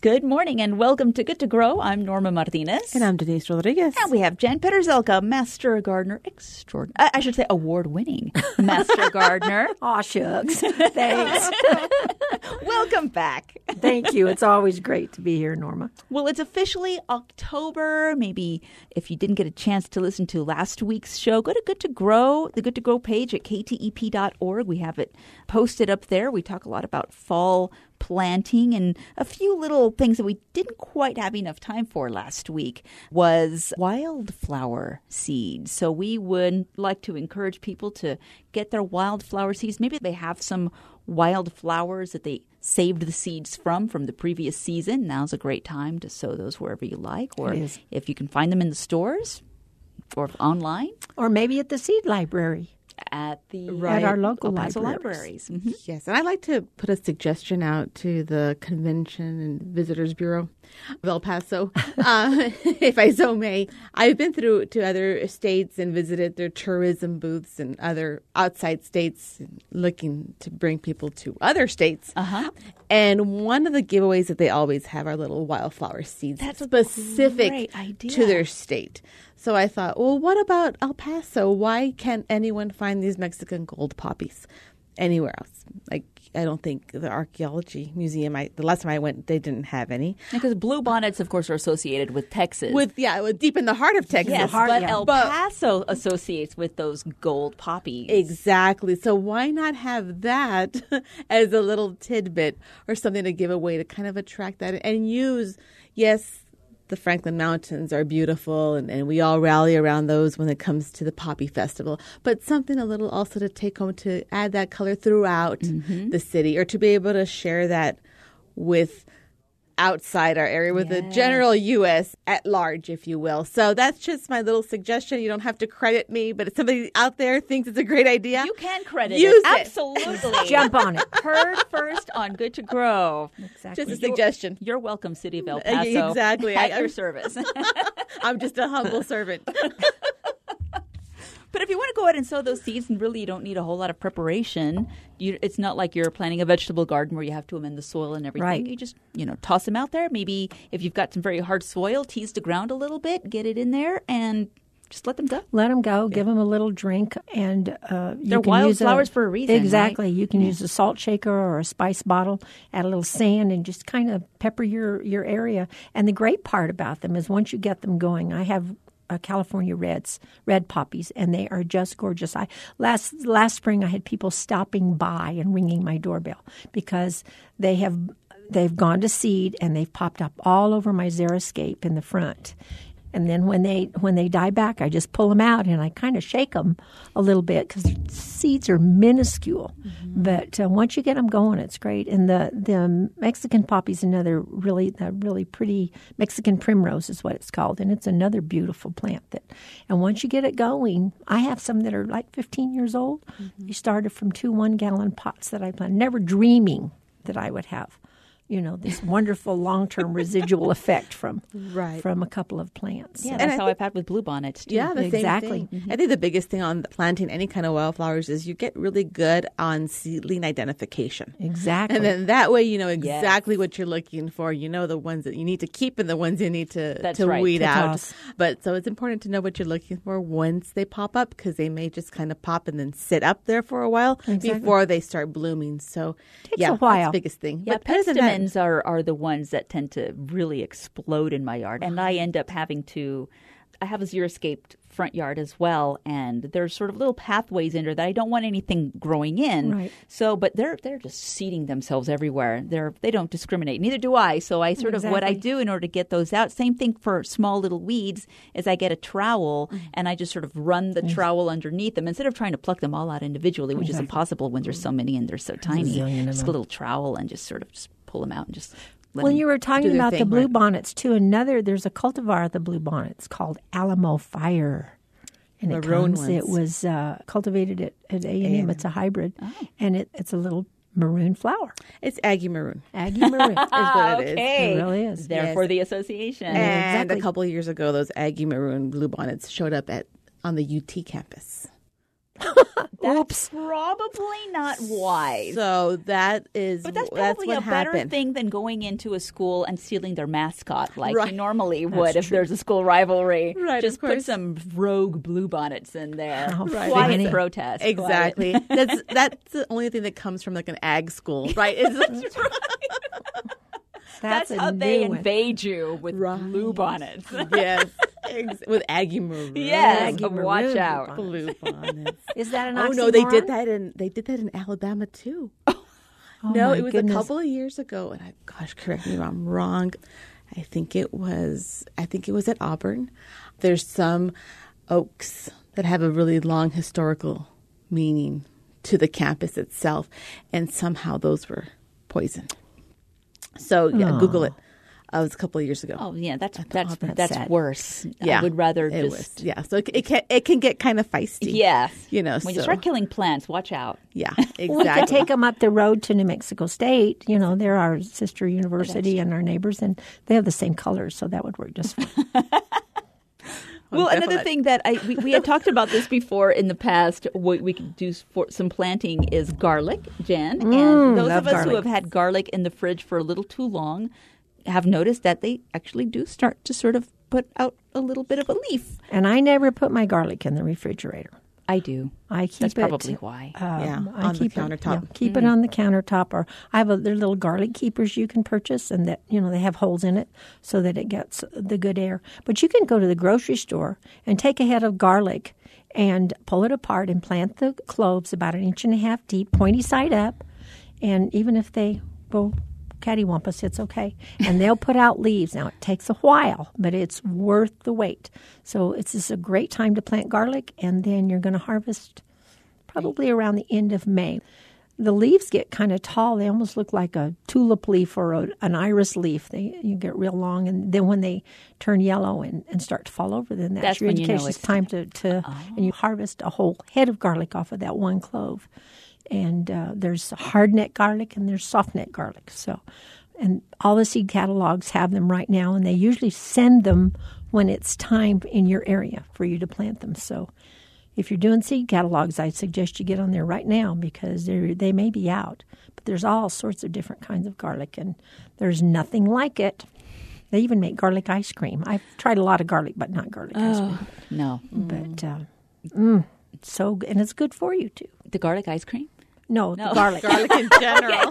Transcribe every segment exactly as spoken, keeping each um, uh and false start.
Good morning and welcome to Good to Grow. I'm Norma Martinez. And I'm Denise Rodriguez. And we have Jen Peterzelka, Master Gardener Extraordinary. I should say award-winning Master Gardener. Aw, shucks. Thanks. Welcome back. Thank you. It's always great to be here, Norma. Well, it's officially October. Maybe if you didn't get a chance to listen to last week's show, go to Good to Grow, the Good to Grow page at k t e p dot org. We have it posted up there. We talk a lot about fall planting, and a few little things that we didn't quite have enough time for last week was wildflower seeds. So we would like to encourage people to get their wildflower seeds. Maybe they have some wildflowers that they saved the seeds from from the previous season. Now's a great time to sow those wherever you like, or if you can find them in the stores or online. Or maybe at the seed library. At the right. At our local El Paso libraries. libraries. Mm-hmm. Yes, and I'd like to put a suggestion out to the Convention and Visitors Bureau of El Paso, uh, if I so may. I've been through to other states and visited their tourism booths and other outside states looking to bring people to other states. Uh-huh. And one of the giveaways that they always have are little wildflower seeds. That's specific a great idea. to their state. So I thought, well, what about El Paso? Why can't anyone find these Mexican gold poppies anywhere else? Like, I don't think the archaeology museum, I, the last time I went, they didn't have any. Because bluebonnets, of course, are associated with Texas. With yeah, with deep in the heart of Texas. Yes, heart, but yeah. El but, Paso associates with those gold poppies. Exactly. So why not have that as a little tidbit or something to give away to kind of attract that and use, yes, the Franklin Mountains are beautiful, and, and we all rally around those when it comes to the Poppy Festival. But something a little also to take home to add that color throughout mm-hmm. the city, or to be able to share that with outside our area, with yes. the general U S at large, if you will. So that's just my little suggestion. You don't have to credit me, but if somebody out there thinks it's a great idea, you can credit use it. it. Absolutely. Jump on it. Heard first on Good to Grow. Exactly. Just a suggestion. You're, you're welcome, City of El Paso. Exactly. At I, your service. I'm just a humble servant. But if you want to go ahead and sow those seeds, and really you don't need a whole lot of preparation, you, it's not like you're planting a vegetable garden where you have to amend the soil and everything. Right. You just, you know, toss them out there. Maybe if you've got some very hard soil, tease the ground a little bit, get it in there, and just let them go. Let them go. Yeah. Give them a little drink, and uh, you they're can wildflowers use a, for a reason. Exactly. Right? You can yeah. use a salt shaker or a spice bottle, add a little sand, and just kind of pepper your your area. And the great part about them is once you get them going, I have Uh, California reds, red poppies, and they are just gorgeous. I last last spring I had people stopping by and ringing my doorbell because they have they've gone to seed and they've popped up all over my xeriscape in the front. And then when they when they die back, I just pull them out and I kind of shake them a little bit because seeds are minuscule. Mm-hmm. But uh, once you get them going, it's great. And the, the Mexican poppy is another really uh, really pretty Mexican primrose is what it's called, and it's another beautiful plant. That and once you get it going, I have some that are like fifteen years old. Mm-hmm. They started from two one gallon pots that I planted, never dreaming that I would have, you know, this wonderful long-term residual effect from right. from a couple of plants. Yeah, that's and how think, I've had with bluebonnets, too. Yeah, the exactly. same thing. Mm-hmm. I think the biggest thing on planting any kind of wildflowers is you get really good on seedling identification. Exactly. And then that way you know exactly yes. what you're looking for. You know the ones that you need to keep and the ones you need to, that's to right. weed to out. Toss. But so it's important to know what you're looking for once they pop up, because they may just kind of pop and then sit up there for a while exactly. before they start blooming. So Takes yeah, a while. that's the biggest thing. Yeah, but pestamens are, are the ones that tend to really explode in my yard. And I end up having to, I have a xeriscaped front yard as well, and there's sort of little pathways in there that I don't want anything growing in. Right. So, but they're they're just seeding themselves everywhere. They're they don't discriminate. Neither do I. So I sort exactly. of what I do in order to get those out. Same thing for small little weeds is I get a trowel mm-hmm. and I just sort of run the mm-hmm. trowel underneath them instead of trying to pluck them all out individually, which exactly. is impossible when there's so many and they're so tiny. Just a little trowel and just sort of just pull them out and just. Well, you were talking about thing, the blue right? bonnets, too. Another, there's a cultivar of the blue bonnets called Alamo Fire. And it Maroon comes, ones. it was uh, cultivated at, at A and M. It's a hybrid. Oh. And it, it's a little maroon flower. It's Aggie Maroon. Aggie Maroon. is what it okay. is. It really is. Therefore, yes. the association. And exactly. a couple of years ago, those Aggie Maroon bluebonnets showed up at on the U T campus. That's probably not wise. So that is, But that's that's probably what a better happened. thing than going into a school and stealing their mascot like Right. you normally would if there's a school rivalry. Right, Just of put course. some rogue bluebonnets in there. How Quiet funny. protest. quiet. Exactly. That's that's the only thing that comes from like an ag school, right? It's, That's, a how they new one. invade you with Right. bluebonnets. yes, ex- with Aggie Maroon. Yes, Aggie watch Maroon out. Blue bonnets. Is that an Oh no, they did oxymoron? that in they did that in Alabama too. Oh, no, my it was goodness. a couple of years ago, and I, gosh, correct me if I'm wrong. I think it was. I think it was at Auburn. There's some oaks that have a really long historical meaning to the campus itself, and somehow those were poisoned. So yeah, Oh. Google it. Uh, it was a couple of years ago. Oh yeah, that's that's that's that's sad. worse. yeah, I would rather it just was, yeah. So it, it can it can get kind of feisty. yes. you know. When so, you start killing plants, watch out. yeah, exactly. We could take them up the road to New Mexico State. You know, they're our sister university and our neighbors, and they have the same colors, so that would work just fine. Well, another definitely. thing that I we, we had talked about this before in the past, what we could do for some planting is garlic, Jen. and those love of us garlic. who have had garlic in the fridge for a little too long have noticed that they actually do start to sort of put out a little bit of a leaf. And I never put my garlic in the refrigerator. I do. I keep That's it. probably why. um, Yeah, I on the keep it- countertop. yeah, keep it on the countertop, or I have a, there are little garlic keepers you can purchase, and that you know they have holes in it so that it gets the good air. But you can go to the grocery store and take a head of garlic and pull it apart and plant the cloves about an inch and a half deep, pointy side up, and even if they go cattywampus, it's okay. And they'll put out leaves. Now, it takes a while, but it's worth the wait. So it's just a great time to plant garlic, and then you're going to harvest probably around the end of May. The leaves get kind of tall. They almost look like a tulip leaf or a, an iris leaf. They you get real long, and then when they turn yellow and, and start to fall over, then that's, That's your when you know indication it's it's time to, to and you harvest a whole head of garlic off of that one clove. And uh, there's hard neck garlic and there's soft neck garlic. So, and all the seed catalogs have them right now, and they usually send them when it's time in your area for you to plant them. So, if you're doing seed catalogs, I suggest you get on there right now because they they may be out. But there's all sorts of different kinds of garlic, and there's nothing like it. They even make garlic ice cream. I've tried a lot of garlic, but not garlic ice cream. No. But uh, mm, it's so good, and it's good for you too. The garlic ice cream? No, the garlic. garlic in general.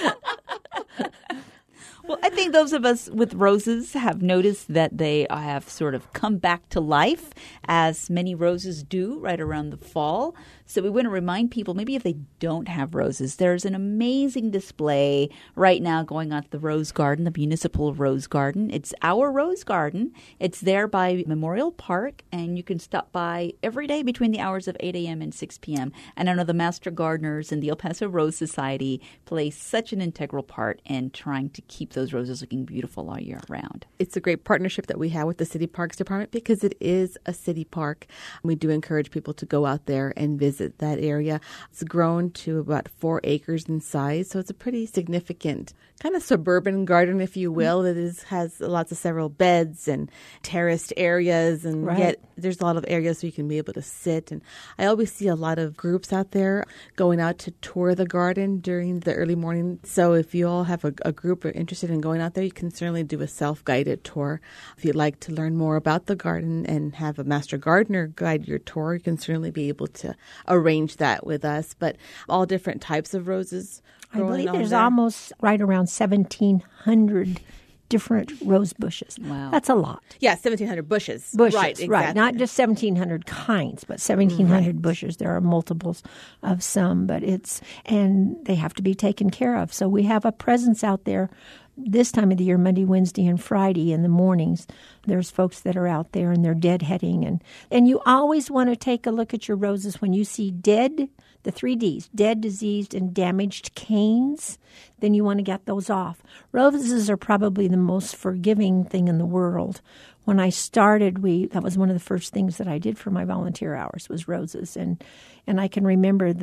Well, I think those of us with roses have noticed that they have sort of come back to life, as many roses do right around the fall. So we want to remind people, maybe if they don't have roses, there's an amazing display right now going on at the Rose Garden, the Municipal Rose Garden. It's our Rose Garden. It's there by Memorial Park, and you can stop by every day between the hours of eight a.m. and six p.m. And I know the Master Gardeners and the El Paso Rose Society play such an integral part in trying to keep those roses looking beautiful all year round. It's a great partnership that we have with the City Parks Department because it is a city park. We do encourage people to go out there and visit that area. It's grown to about four acres in size, so it's a pretty significant kind of suburban garden, if you will. It is has lots of several beds and terraced areas, and Right. yet there's a lot of areas so you can be able to sit. And I always see a lot of groups out there going out to tour the garden during the early morning. So if you all have a, a group or interested in going out there, you can certainly do a self-guided tour. If you'd like to learn more about the garden and have a master gardener guide your tour, you can certainly be able to arrange that with us. But all different types of roses. I growing believe on there's there. almost right around seventeen hundred different rose bushes. Wow. That's a lot. Yeah, seventeen hundred bushes. Bushes, Right, exactly. Not just seventeen hundred kinds, but seventeen hundred bushes. There are multiples of some, but it's, and they have to be taken care of. So we have a presence out there this time of the year, Monday, Wednesday, and Friday in the mornings. There's folks that are out there and they're deadheading. And, and you always want to take a look at your roses when you see dead, the three Ds, dead, diseased, and damaged canes, then you want to get those off. Roses are probably the most forgiving thing in the world. When I started, we that was one of the first things that I did for my volunteer hours was roses. And and I can remember the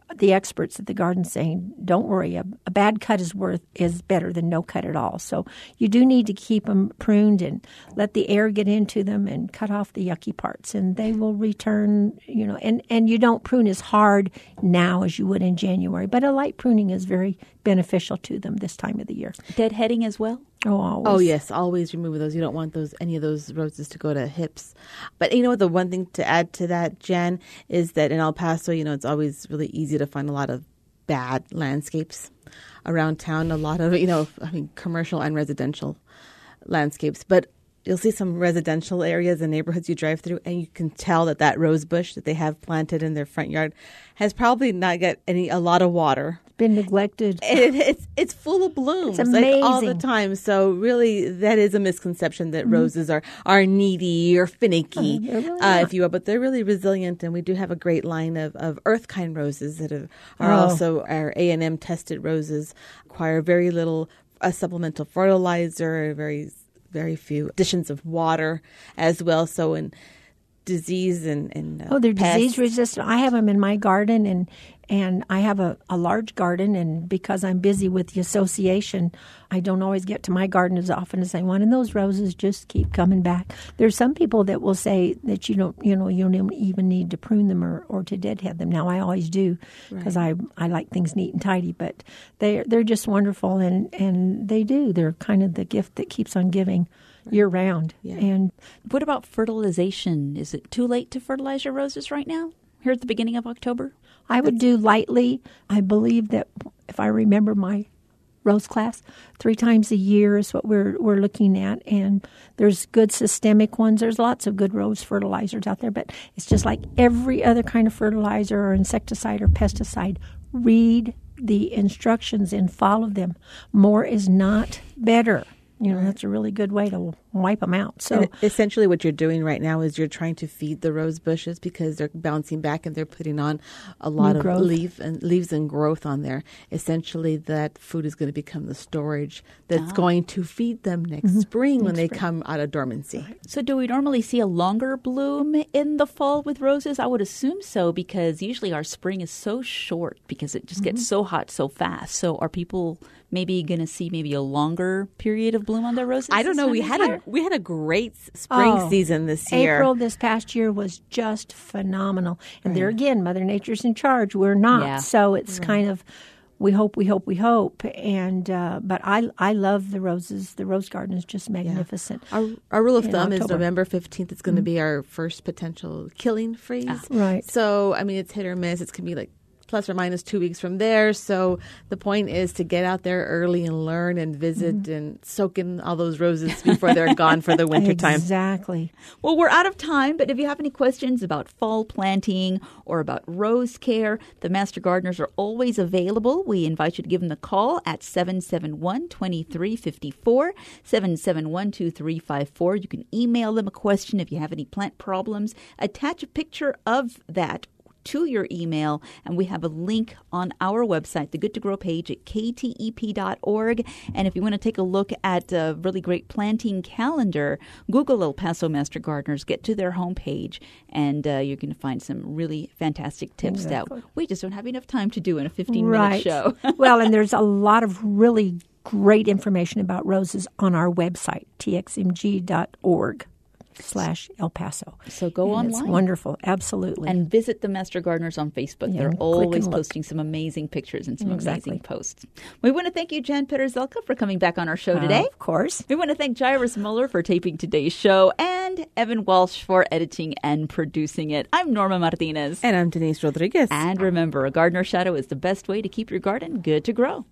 the experts at the garden saying, don't worry, a, a bad cut is worth is better than no cut at all. So you do need to keep them pruned and let the air get into them and cut off the yucky parts, and they will return, you know, and, and you don't prune as hard now as you would in January, but a light pruning is very beneficial to them this time of the year. Deadheading as well? Oh, always. Oh, yes. Always remove those. You don't want those any of those roses to go to hips. But you know what? The one thing to add to that, Jen, is that in El Paso, you know, it's always really easy to find a lot of bad landscapes around town. A lot of, you know, I mean, commercial and residential landscapes. But you'll see some residential areas and neighborhoods you drive through, and you can tell that that rose bush that they have planted in their front yard has probably not got any a lot of water. Been neglected. It, it's it's full of blooms, It's like all the amazing. time. So really, that is a misconception that roses are, are needy or finicky, they're really uh, not. if you will. But they're really resilient, and we do have a great line of, of earth kind roses that are, are Oh. also our A and M tested roses. Require very little uh, supplemental fertilizer, very very few additions of water as well. So in disease and, and uh, Oh, they're pests. disease resistant. I have them in my garden, and and I have a, a large garden, and because I'm busy with the association, I don't always get to my garden as often as I want, and those roses just keep coming back. There's some people that will say that you don't, you know, you don't even need to prune them or, or to deadhead them. Now, I always do because I, I like things neat and tidy, but they they're just wonderful, and, and they do. They're kind of the gift that keeps on giving year round. Yeah. And What about fertilization? Is it too late to fertilize your roses right now, here at the beginning of October? I would do lightly. I believe that if I remember my rose class, three times a year is what we're we're looking at. And there's good systemic ones. There's lots of good rose fertilizers out there, but it's just like every other kind of fertilizer or insecticide or pesticide. Read the instructions and follow them. More is not better. You know, that's a really good way to wipe them out. So And essentially what you're doing right now is you're trying to feed the rose bushes because they're bouncing back and they're putting on a lot New of growth. leaf and leaves and growth on there. Essentially that food is going to become the storage that's going to feed them next spring when they come out of dormancy. So do we normally see a longer bloom in the fall with roses? I would assume so, because usually our spring is so short because it just gets so hot so fast. So are people maybe going to see maybe a longer period of bloom on their roses? I don't this know. time We of had year? a we had a great spring Oh, season this year. April this past year was just phenomenal. And there again, Mother Nature's in charge. We're not. Yeah. So it's kind of, we hope, we hope, we hope. And uh, but I I love the roses. The rose garden is just magnificent. Our, our rule of in thumb is October. November fifteenth. It's going to be our first potential killing freeze. Right. So, I mean, it's hit or miss. It's going to be like plus or minus two weeks from there. So the point is to get out there early and learn and visit and soak in all those roses before they're gone for the wintertime. Exactly. Well, we're out of time, but if you have any questions about fall planting or about rose care, the Master Gardeners are always available. We invite you to give them a call at seven seven one, two three five four, seven seven one, two three five four. You can email them a question if you have any plant problems. Attach a picture of that to your email, and we have a link on our website, the Good to Grow page at k t e p dot org. And if you want to take a look at a really great planting calendar, Google El Paso Master Gardeners, get to their homepage, and uh, you're going to find some really fantastic tips Exactly. that we just don't have enough time to do in a fifteen-minute Right. show. Well, and there's a lot of really great information about roses on our website, t x m g dot org slash El Paso. So go And It's online. wonderful. Absolutely. And visit the Master Gardeners on Facebook. Yeah, They're click always and look. posting some amazing pictures and some Exactly. amazing posts. We want to thank you, Jan Peterzelka, for coming back on our show today. Of course. We want to thank Jairus Muller for taping today's show and Evan Walsh for editing and producing it. I'm Norma Martinez. And I'm Denise Rodriguez. And remember, a gardener shadow is the best way to keep your garden good to grow.